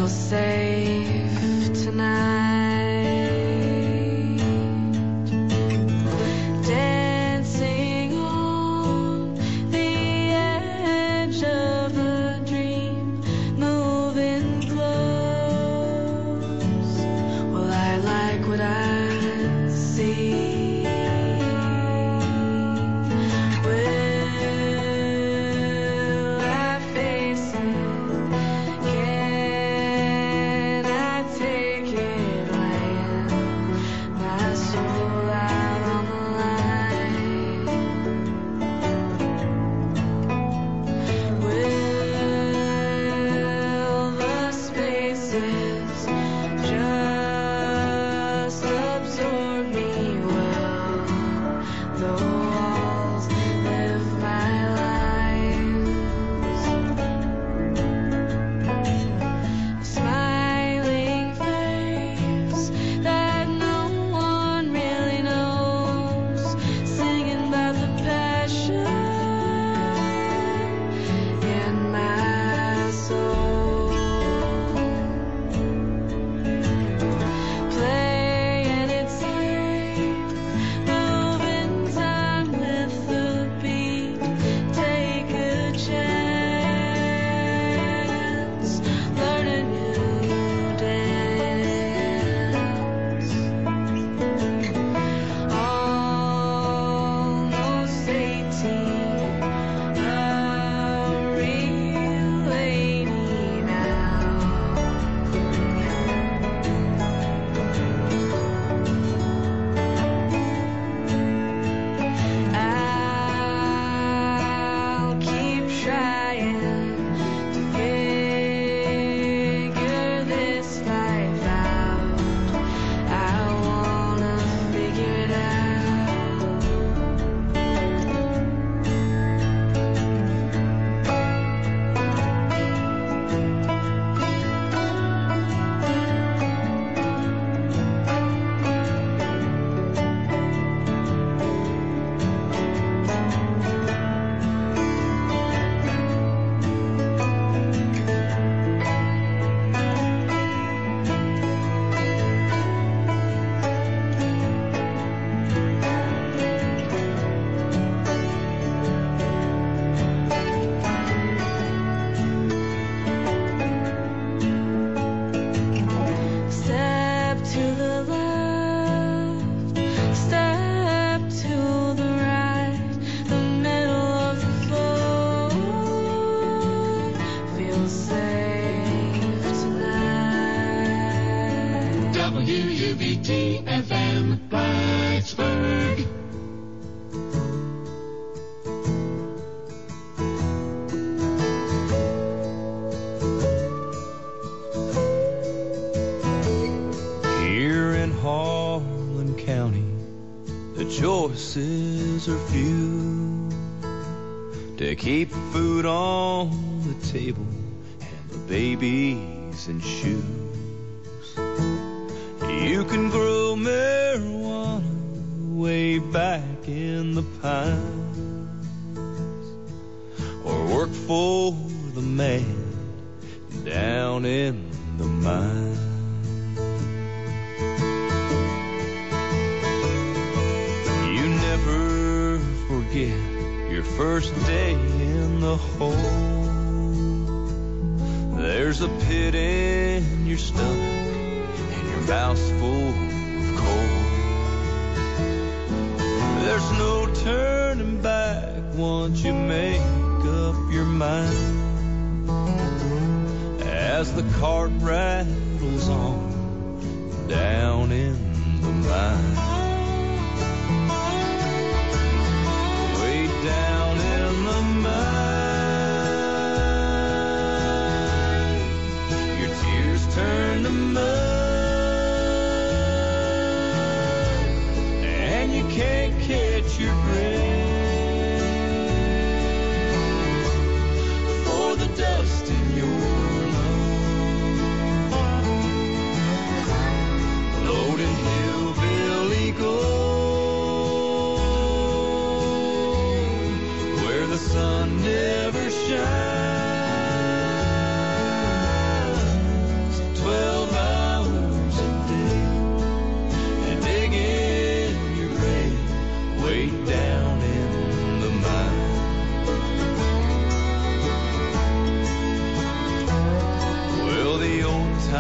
choices are few to keep food on the table and the babies in shoes. You can grow marijuana way back in the pines, or work for the man down in the mine. You never forget your first day in the hole. There's a pit in your stomach and your mouth's full of coal. There's no turning back once you make up your mind. As the cart rattles on down in the mine. Way down in the mine, your tears turn to mud, and you can't catch your breath for the dust in your loading hillbilly gold, where the sun never shines,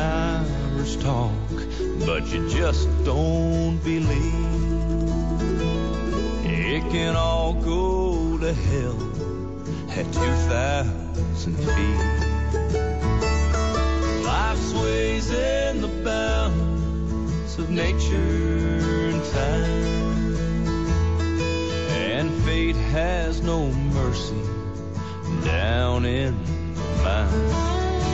timers talk, but you just don't believe. It can all go to hell at 2,000 feet. Life sways in the balance of nature and time, and fate has no mercy down in the mine.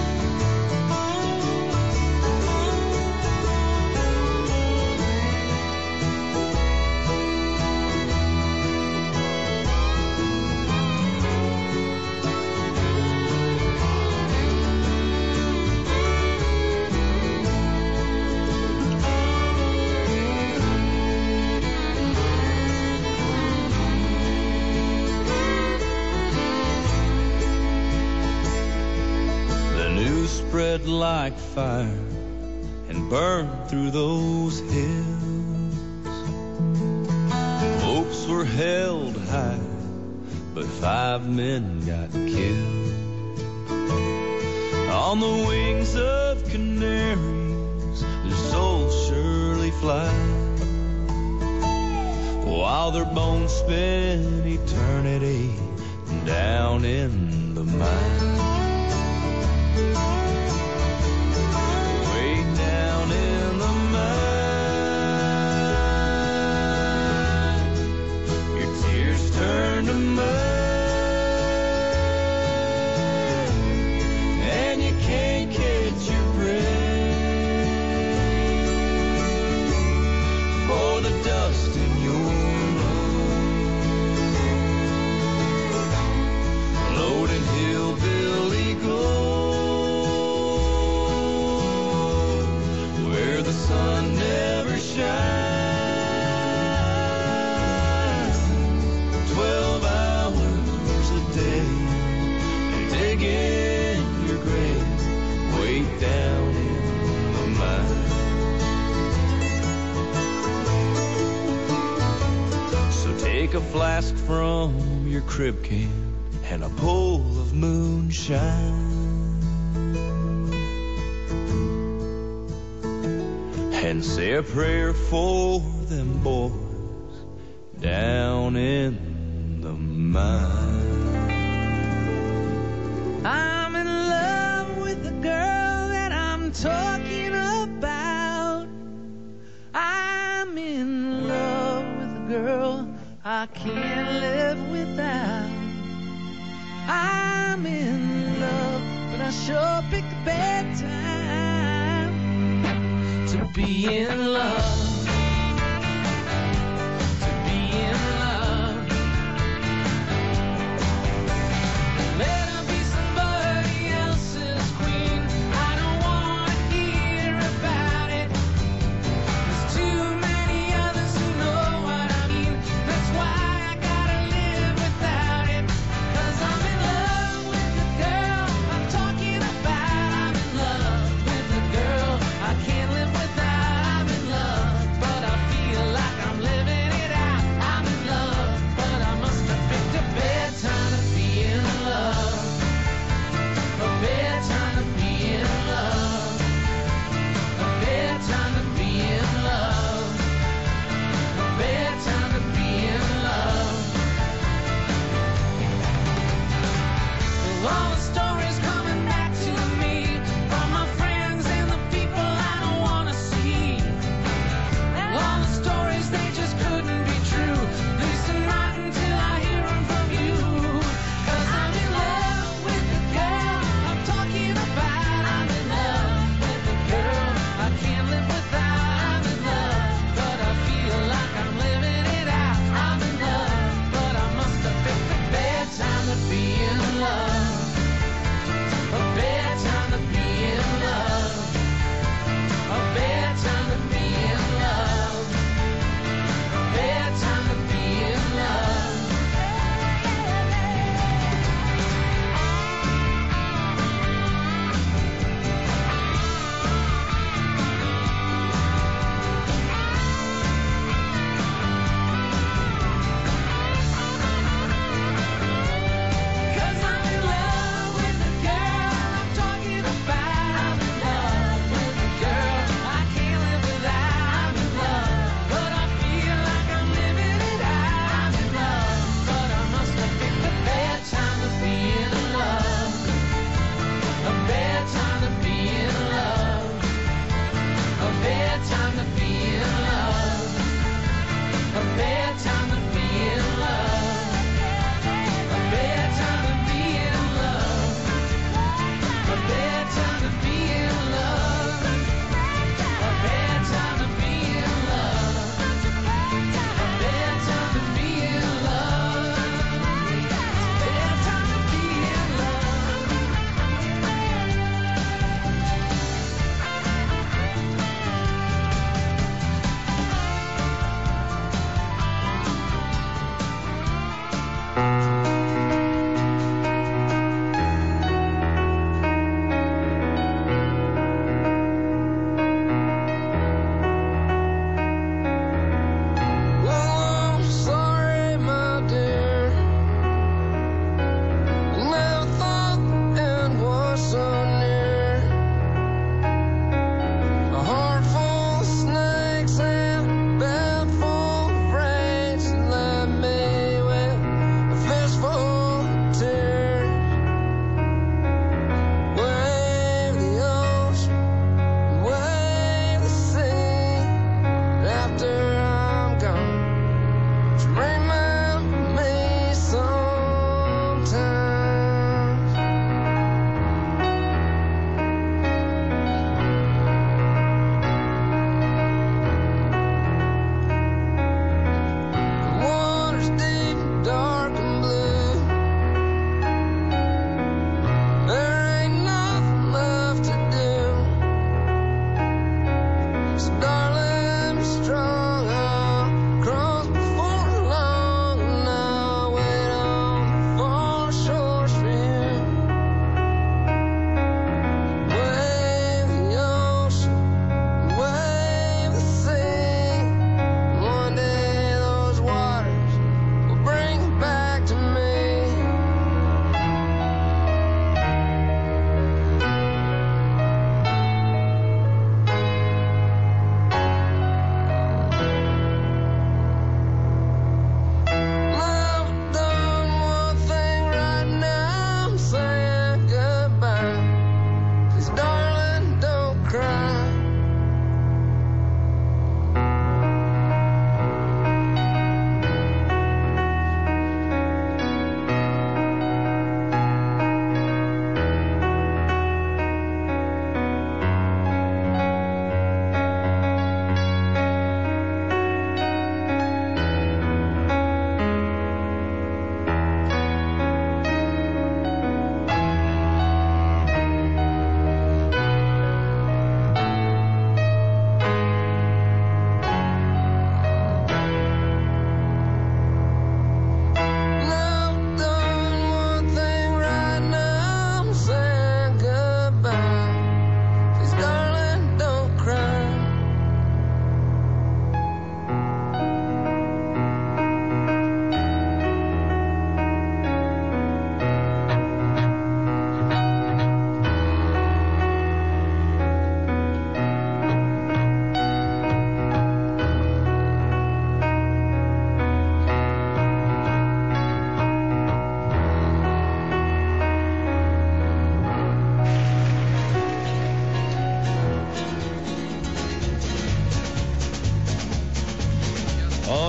Spread like fire and burned through those hills. Hopes were held high, but 5 men got killed. On the wings of canaries, their souls surely fly, while their bones spend eternity down in the mine. Take a flask from your crib can and a bowl of moonshine, and say a prayer for them boys down in the mine. I'm in love with the girl that I'm talking about. I'm in love with the girl I can't live without. I'm in love, but I sure picked a bad time to be in love. To be in love. Let her be somebody else's queen. I don't want to hear about it. There's too many others who know what I mean. That's why I gotta live without it. 'Cause I'm in love with the girl I'm talking about. I'm in love with the girl I can't live without. I'm in love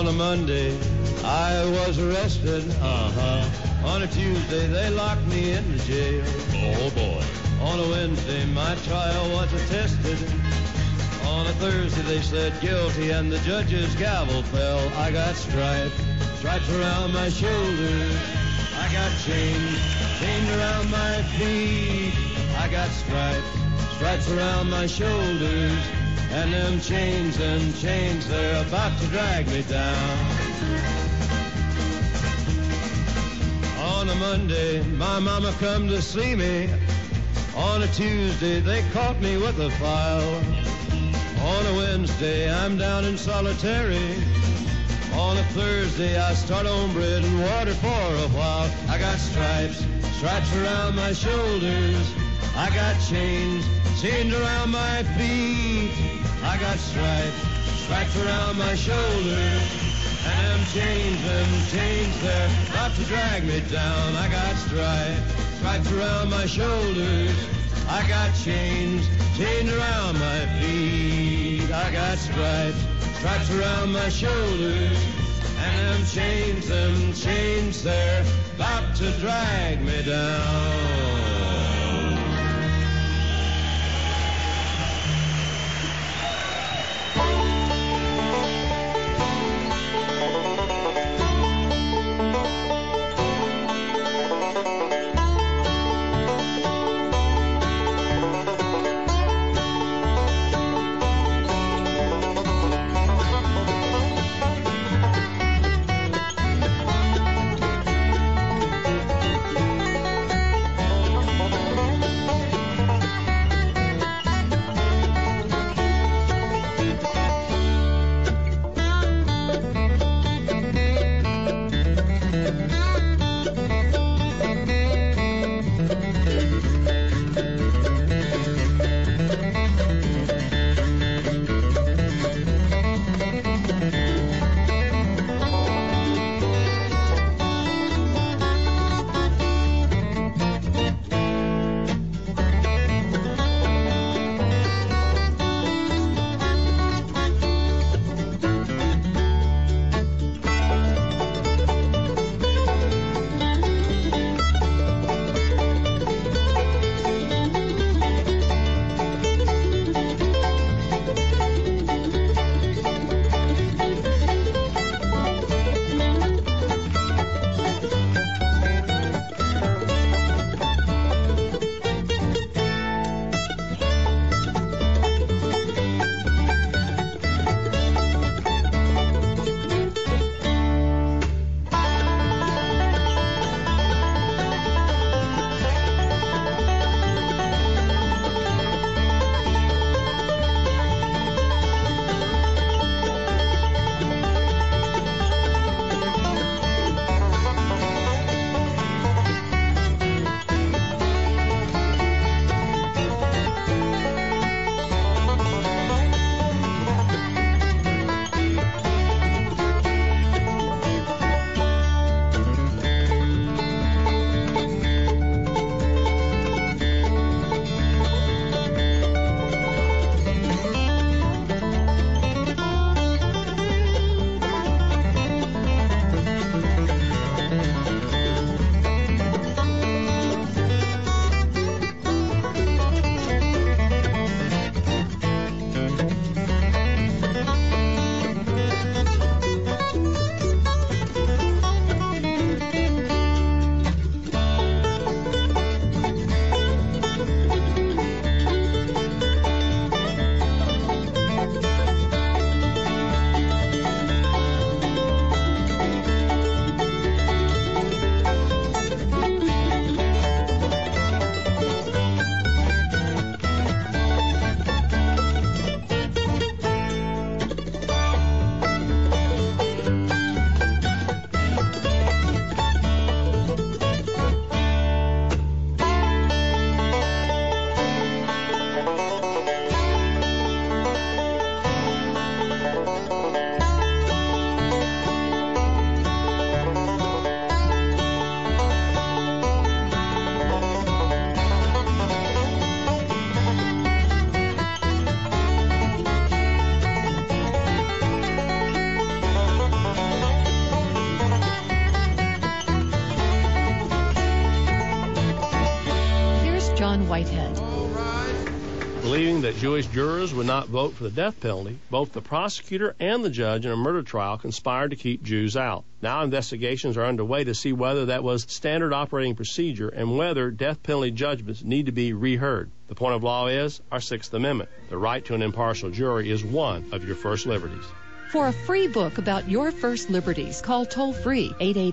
On a Monday, I was arrested. On a Tuesday, they locked me in the jail. Oh, boy. On a Wednesday, my trial was attested. On a Thursday, they said guilty, and the judge's gavel fell. I got stripes around my shoulders. I got chains around my feet. I got stripes around my shoulders. And them chains, they're about to drag me down. On a Monday, my mama come to see me. On a Tuesday, they caught me with a file. On a Wednesday, I'm down in solitary. On a Thursday, I start on bread and water for a while. I got stripes around my shoulders. I got chains around my feet. I got stripes around my shoulders. And them chains, they're about to drag me down. I got stripes around my shoulders. I got chains around my feet. I got stripes around my shoulders. And them chains, they're about to drag me down. Believing that Jewish jurors would not vote for the death penalty, both the prosecutor and the judge in a murder trial conspired to keep Jews out. Now investigations are underway to see whether that was standard operating procedure and whether death penalty judgments need to be reheard. The point of law is our Sixth Amendment. The right to an impartial jury is one of your first liberties. For a free book about your first liberties, call toll-free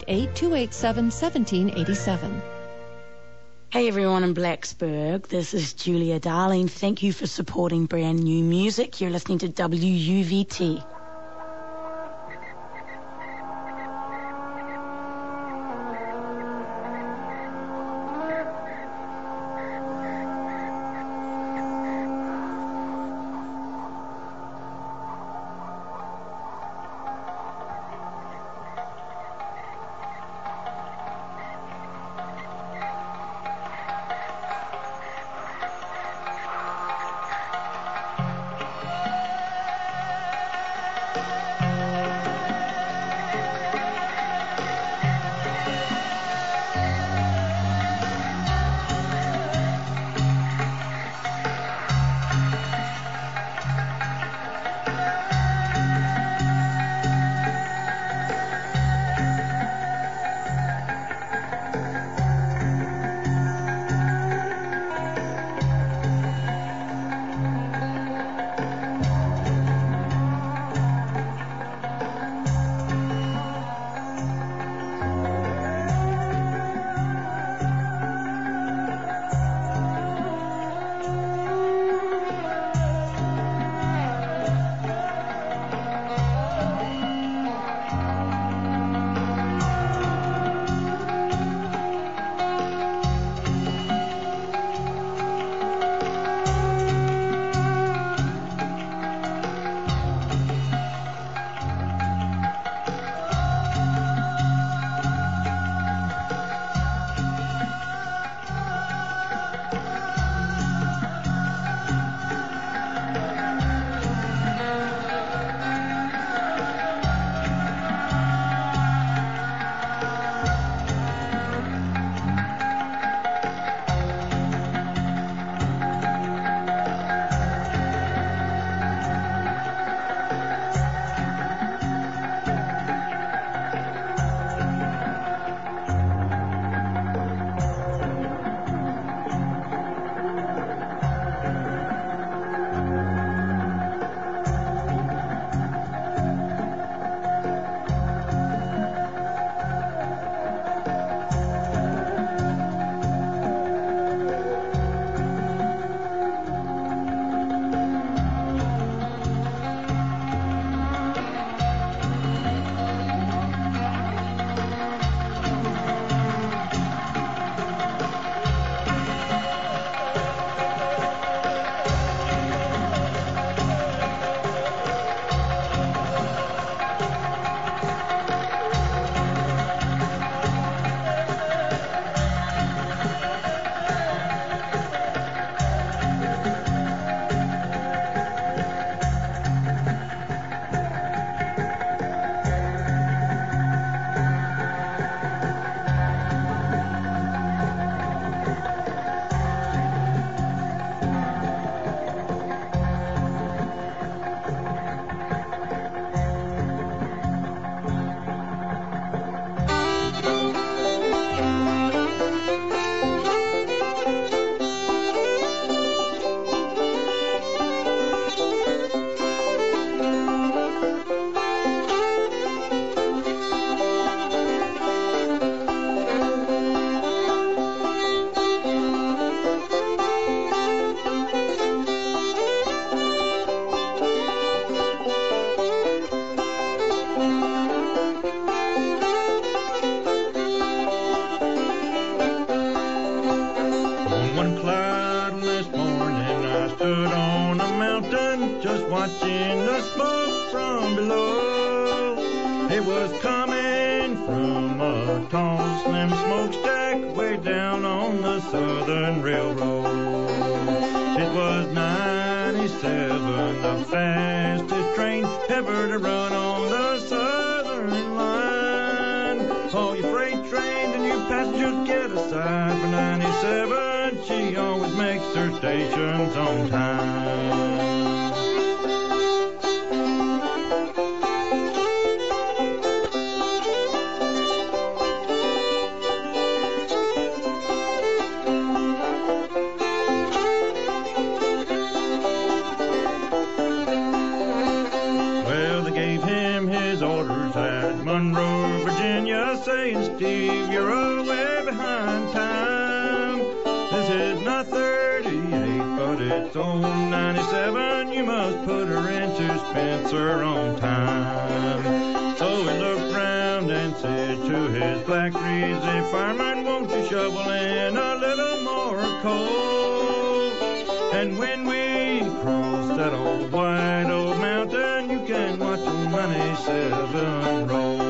888-287-1787. Hey everyone in Blacksburg, this is Julia Darling. Thank you for supporting brand new music. You're listening to WUVT. watching the smoke from below. It was coming from a tall, slim smokestack way down on the Southern Railroad. It was 97, the fastest train ever to run on the Southern line. All you freight trains and you passengers get aside for 97. She she always makes her stations on time. Well, they gave him his orders at Monroe, Virginia, saying, Steve, you're away behind time. This is not 38, but it's old 97. You must put her into Spencer on time. So he looked round and said to his black greasy fireman, won't you shovel in a little more coal? And when we cross that old white old mountain, you can watch the 97 roll.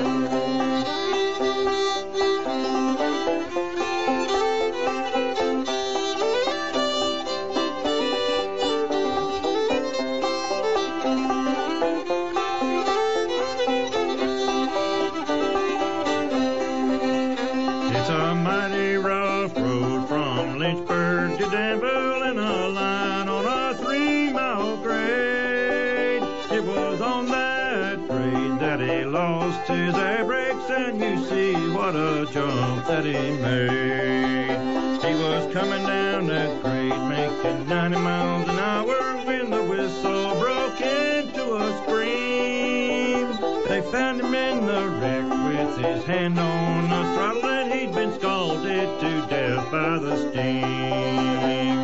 It's a mighty rough road from Lynchburg to Danville, and a line on a 3-mile grade. It was on that grade that he lost his air brakes, and you see what a jump that he made. He was coming down that grade making 90 miles an hour when the whistle broke into a scream. They found him in the wreck with his hand on the throttle, and he'd been scalded to death by the steam.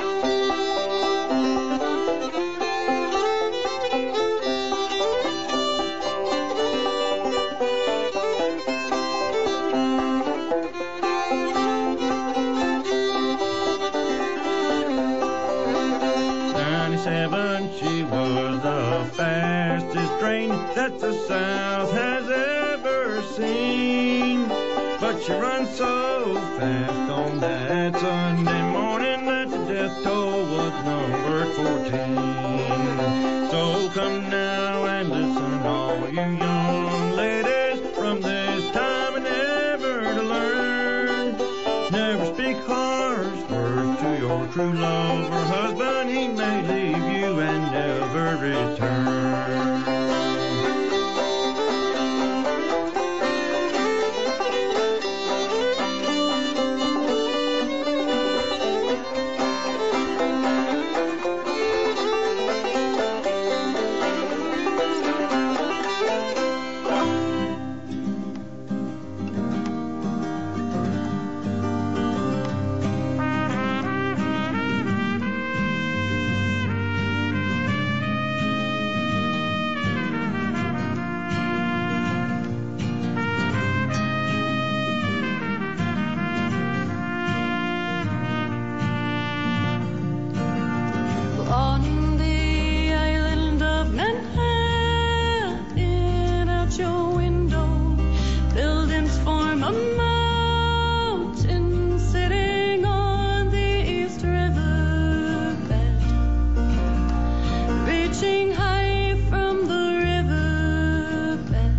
She was the fastest train that the South has ever seen. But she runs so fast on that Sunday morning that the death toll was numbered 14. So come now and listen, all you young ladies, from this time and never to learn. Never speak harsh words to your true love or husband, he may leave you and never return. On the island of Manhattan, out your window, buildings form a mountain sitting on the East River bed, reaching high from the river bed.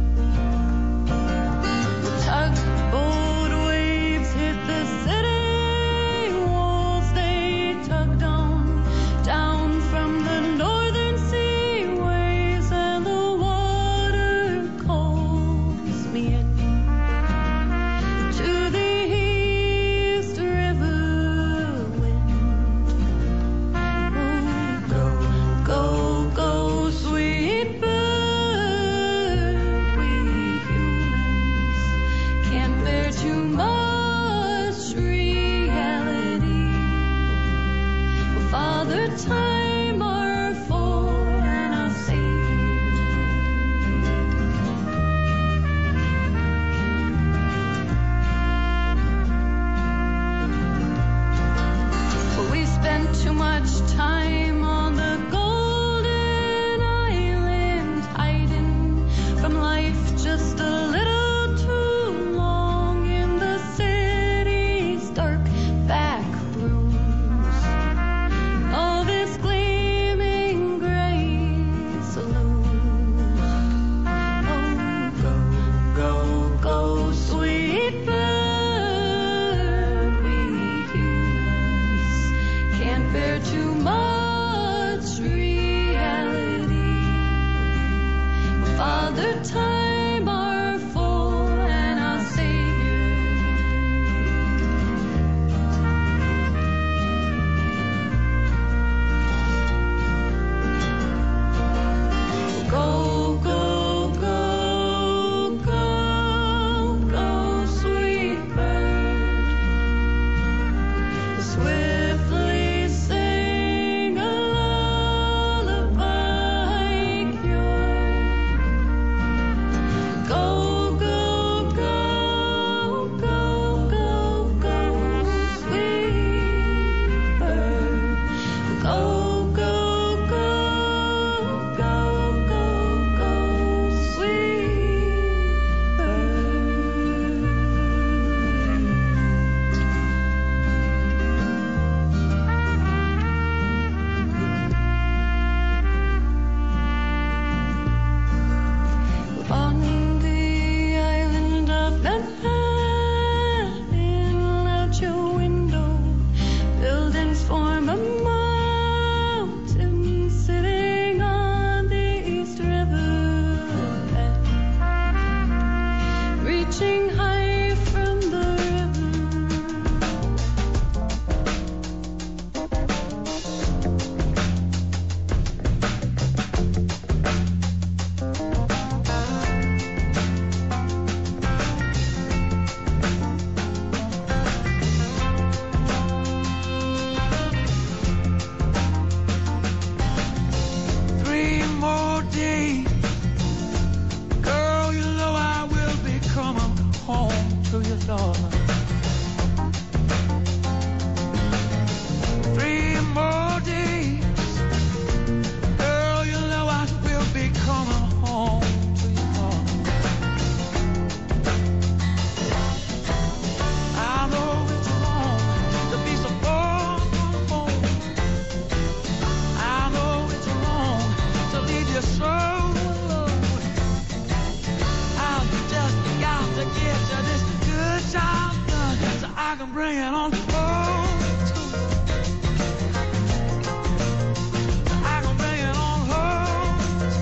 The tugboat waves hit the city walls, they tugged on down from the northern seaways, and the water calls me in to the East River wind. Oh, go, go, go, sweet bird, we humans can't bear too much reality. Father Time, our foreign of saved. We spent too much time on the Golden Island, hiding from life just a little too long in the city's dark back rooms. All this bear too much reality. Father Time, our foe and our Savior. Go, go, go, go, go, sweet bird. Swiftly sing a lullaby pure. Go, go, go, go, go, go, sweet bird. Go, go, go, go, go, go, sweet bird. On the island of Manhattan, out your window, buildings form a mountain sitting on the East River bed, reaching high from the river. Three more days, girl, you know I will be coming home to you, darling. 3 more days, girl, you know I will be coming home to you, darling. I know it's wrong to be so far from home. I know it's wrong to leave you so alone. I've just got to get you this good job done so I can bring it on home. So I can bring it on home.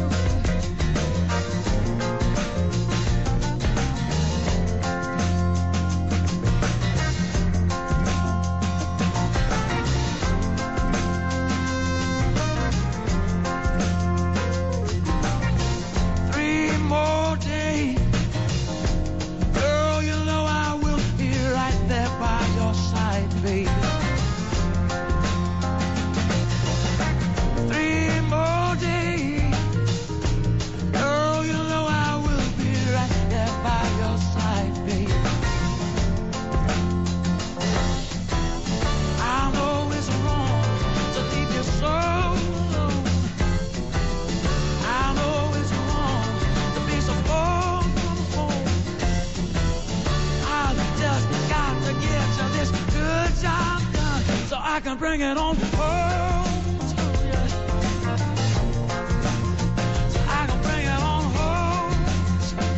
Three more days, girl, you know I will be right there by your side, baby. 3 more days, girl, you know I will be right there by your side, baby. I know it's wrong to leave you so alone. I know it's wrong to be so far from home. I've just got to get you this good job done so I can bring it on home to you. So I can bring it on home to you.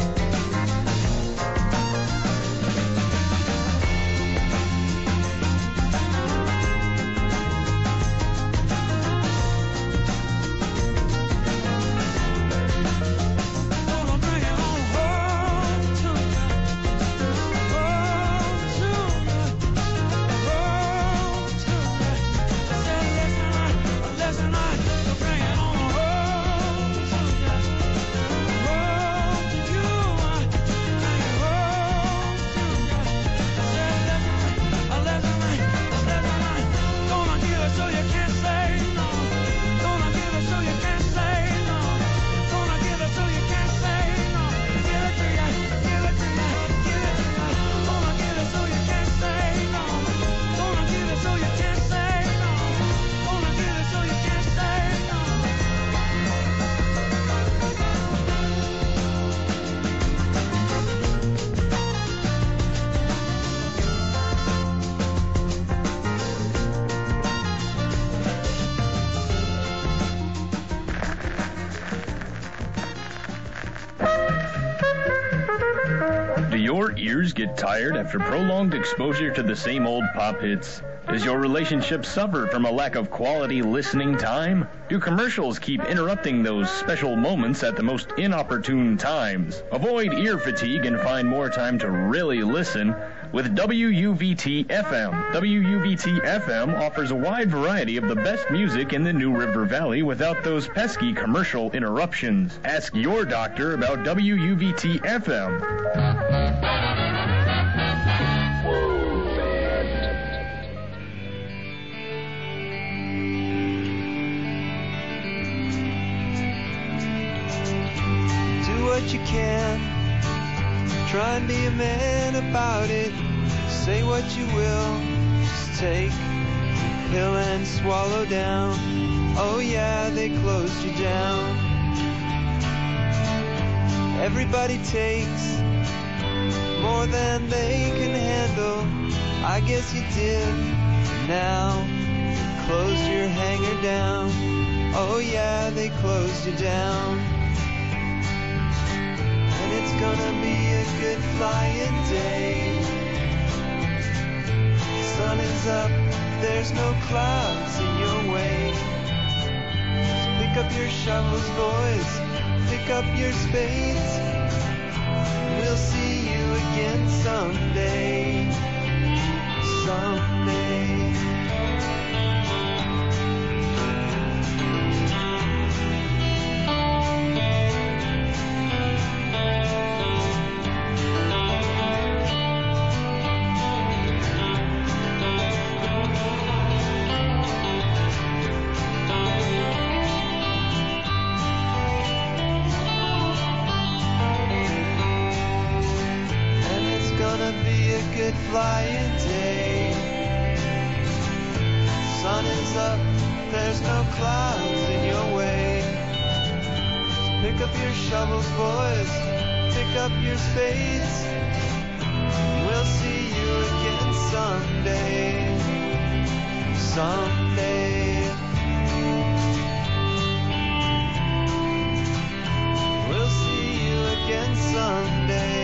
Gonna bring it on home to you. Home to you. Home to you. Say, listen, I can bring it on home to you. Home to you. Bring it home to you. Say, listen, gonna give it so you can't say no. Gonna give it so you can't say no. Gonna give it so you can't say no. Give it to you, give it to you, give it to you. Gonna give it so you can't say no. Gonna give it so you can't say no. Gonna give it so you can't say no. Do your ears get tired after prolonged exposure to the same old pop hits? Does your relationship suffer from a lack of quality listening time? Do commercials keep interrupting those special moments at the most inopportune times? Avoid ear fatigue and find more time to really listen with WUVT-FM. WUVT-FM offers a wide variety of the best music in the New River Valley without those pesky commercial interruptions. Ask your doctor about WUVT-FM. What you can, try and be a man about it. Say what you will, just take a pill and swallow down. Oh yeah, they closed you down. Everybody takes more than they can handle. I guess you did. Now closed your hanger down. Oh yeah, they closed you down. It's gonna be a good flying day. Sun is up, there's no clouds in your way. So pick up your shovels, boys, pick up your spades. We'll see you again someday. Someday. Flying day. Sun is up, there's no clouds in your way. So pick up your shovels, boys, pick up your spades. We'll see you again someday. Someday. We'll see you again someday.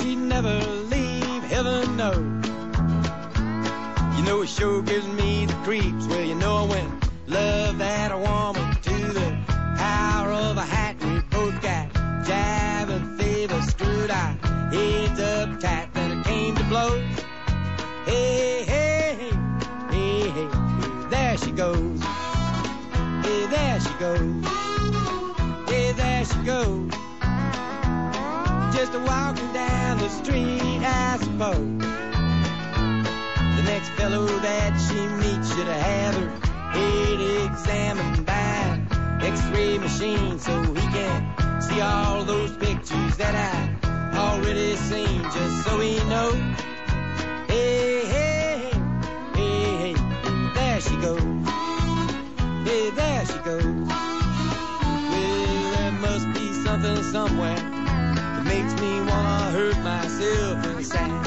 she'd never leave, heaven knows. You know it sure gives me the creeps. Well, you know I went love that woman to the power of a hat. We both got jive and favor screwed our heads up tight. Then it came to blows. Hey, hey, hey, hey, hey, hey, there she goes. Hey, there she goes. Hey, there she goes. Just a walking down the street, I suppose. The next fellow that she meets should have her head examined by an X-ray machine so he can see all those pictures that I already seen, just so he knows. Hey, hey, hey, hey, hey, there she goes. Hey, there she goes. Well, there must be something somewhere that makes me wanna hurt myself inside.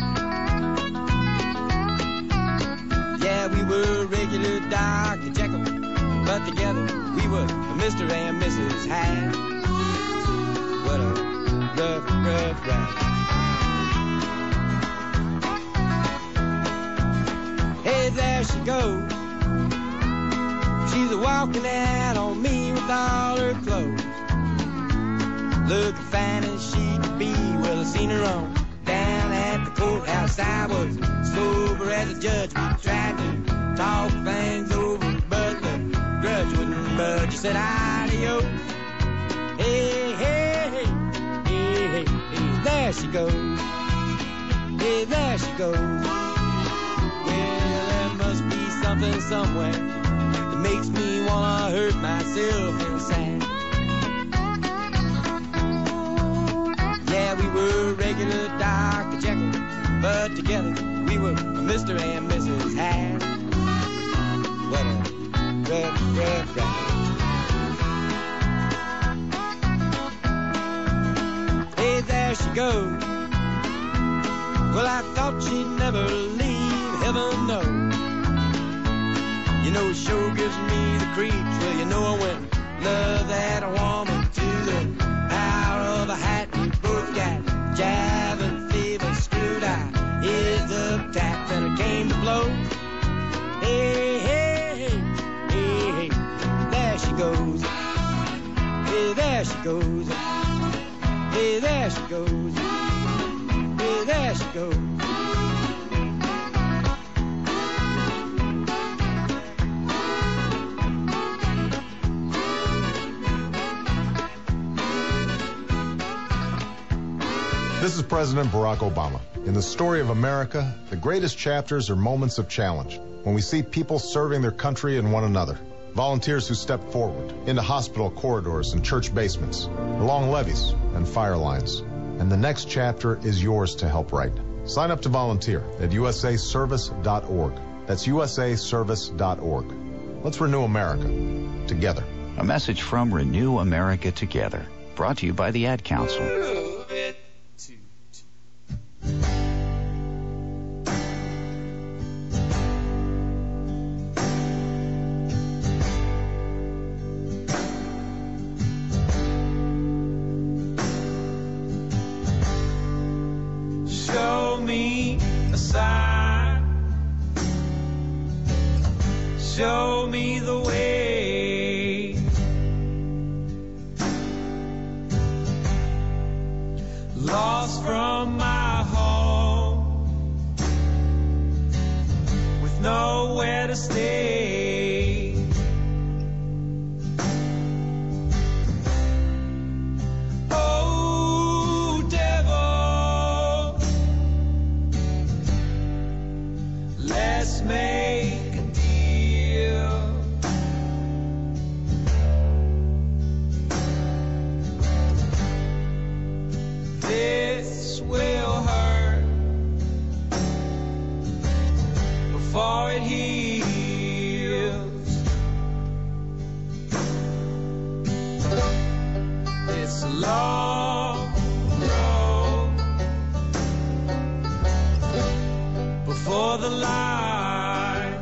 Yeah, we were regular Dr. Jekyll, but together we were Mr. and Mrs. Hyde. What a rough, rough ride. Hey, there she goes. She's walking out on me with all her clothes, looking fine as she could be. Well, I seen her on down at the courthouse. I was sober as a judge. We tried to talk things over, but the grudge wouldn't budge. She said adios. Hey, hey, hey, hey, hey, hey, there she goes. Hey, there she goes. Well, there must be something somewhere that makes me wanna hurt myself inside. Yeah, we were regular Dr. Jekyll, but together we were Mr. and Mrs. Hyde. What a rough, rough ride. Hey, there she goes. Well, I thought she'd never leave, heaven knows. You know, it sure gives me the creeps. Well, you know I went love that woman to the power of a hat. We both got jive and fever screwed our heads up tight. Then it came to blows. Hey, hey, hey, hey, hey, there she goes. Hey, there she goes. Hey, there she goes. Hey, there she goes. This is President Barack Obama. In the story of America, the greatest chapters are moments of challenge, when we see people serving their country and one another. Volunteers who step forward into hospital corridors and church basements, along levees and fire lines. And the next chapter is yours to help write. Sign up to volunteer at usaservice.org. That's usaservice.org. Let's renew America together. A message from Renew America Together, brought to you by the Ad Council. Show me a sign. Show me the way. Lost from my home, with nowhere to stay. Oh, devil, let's make a deal. This will hurt before it heals. It's a long road before the light.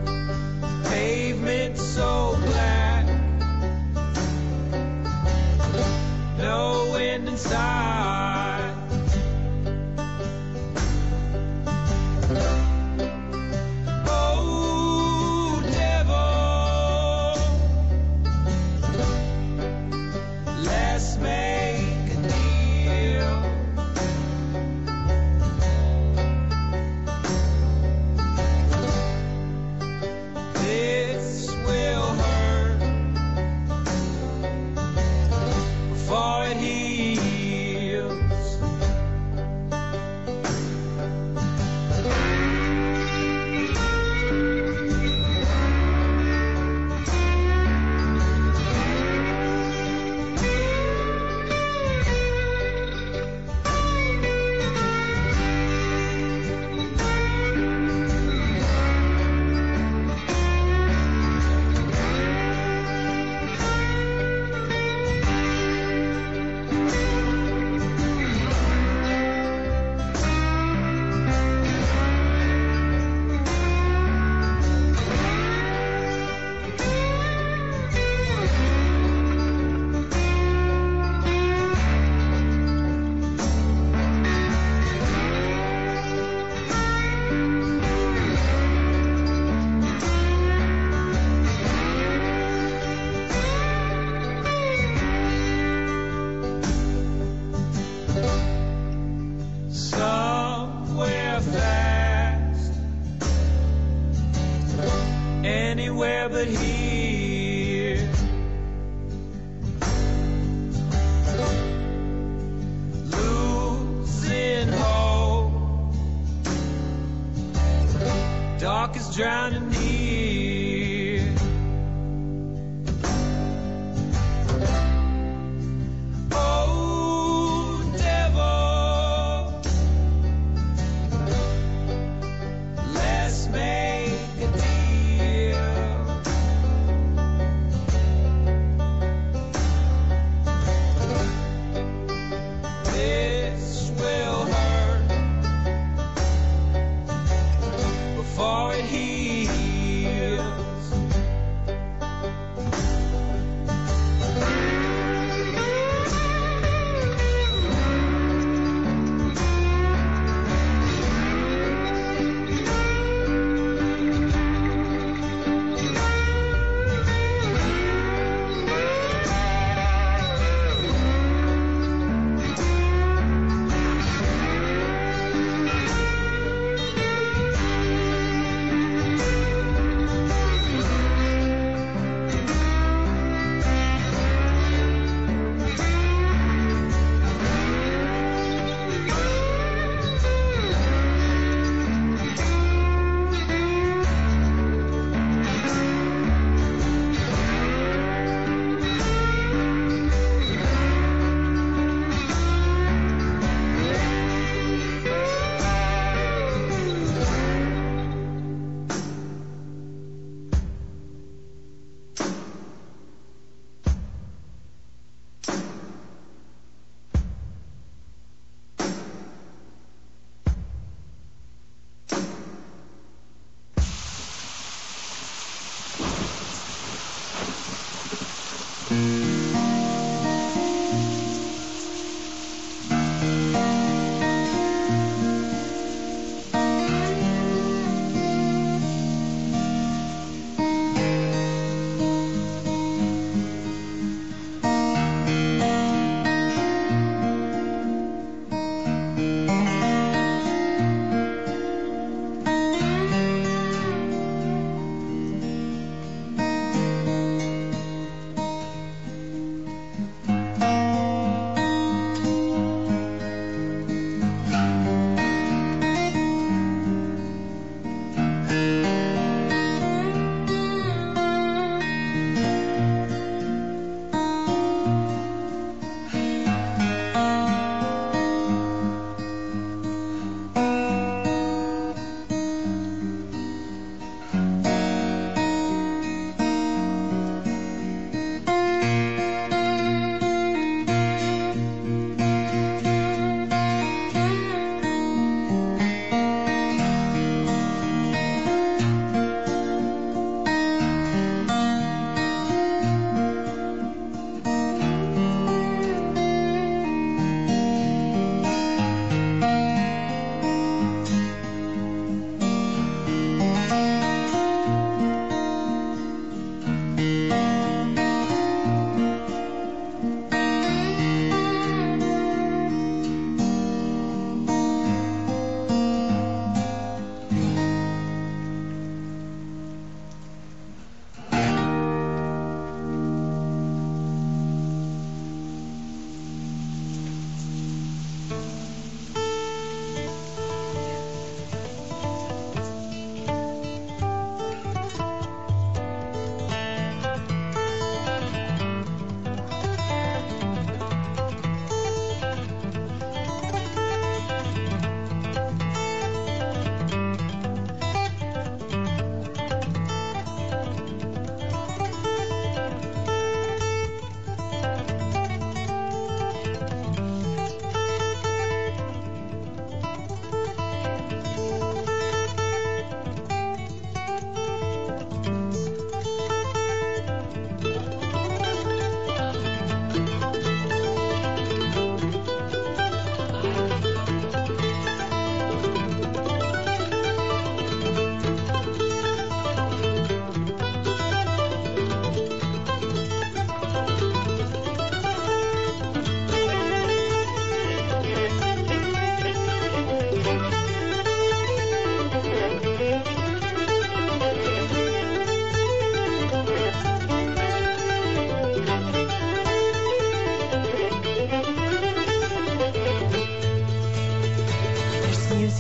Pavement so black, there but here. Losing hope, dark is drowning near. Oh, devil, let's make a deal. This will hurt before it heals.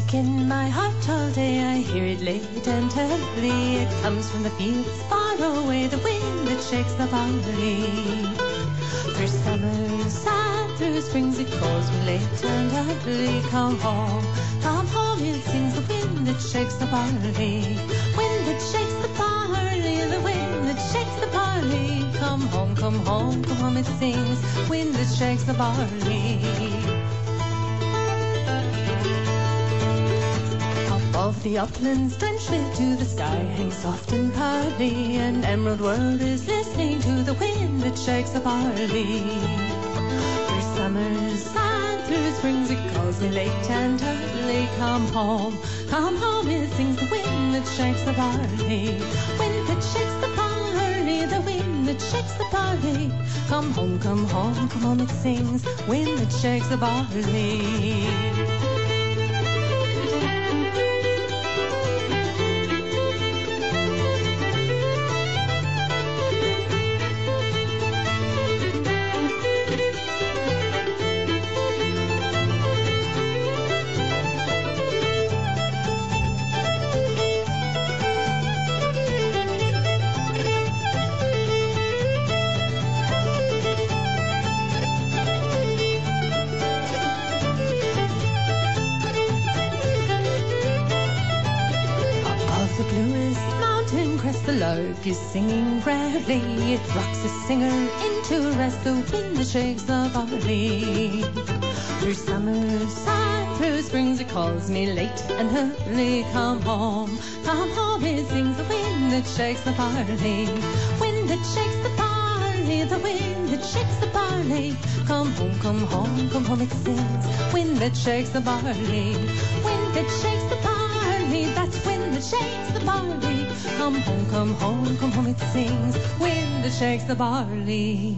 music in my heart all day. I hear it late and early. It comes from the fields far away, the wind that shakes the barley. Through summers and through springs it calls me late and early. Come home, it sings the wind that shakes the barley. Wind that shakes the barley, the wind that shakes the barley. Come home, it sings, wind that shakes the barley. Of the uplands drenched with to the sky hangs soft and pearly. An emerald world is listening to the wind that shakes the barley. Through summers and through springs it calls me late and early. Come home, it sings the wind that shakes the barley. Wind that shakes the barley, the wind that shakes the barley. Come home, it sings, wind that shakes the barley. Is singing rarely, it rocks the singer into rest, the wind that shakes the barley. Through summers and through springs it calls me late and early. Come home, it sings the wind that shakes the barley. Wind that shakes the barley, the wind that shakes the barley. Come home, it sings, wind that shakes the barley. Wind that shakes the barley, that's wind that shakes the barley. Come home, it sings, wind that shakes the barley.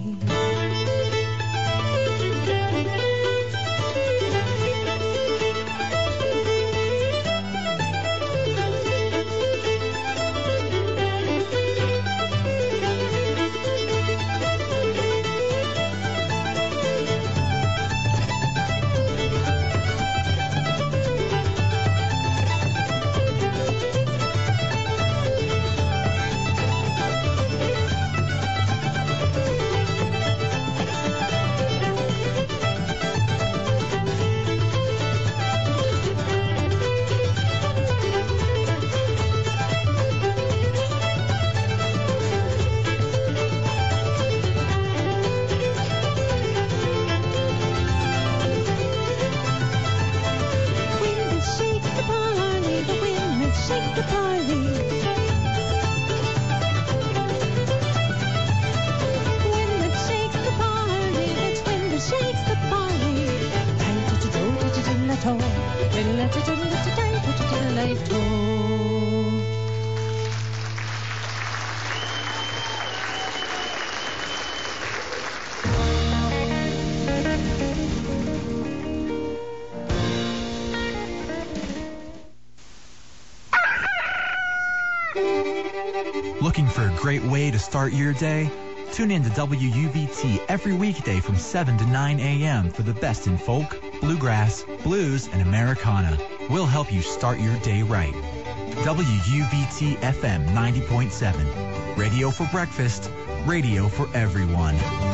Looking for a great way to start your day? Tune in to WUVT every weekday from 7 to 9 a.m. for the best in folk, bluegrass, blues, and Americana. We'll help you start your day right. WUVT FM 90.7. Radio for breakfast, radio for everyone.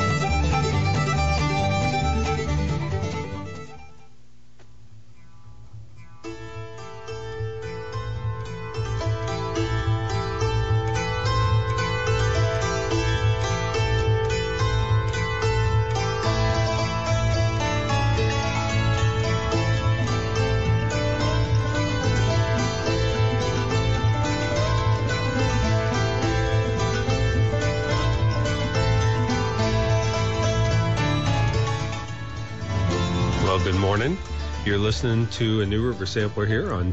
Good morning. You're listening to a New River Sampler here on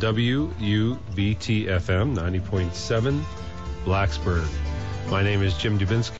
WUVT FM 90.7 Blacksburg. My name is Jim Dubinsky.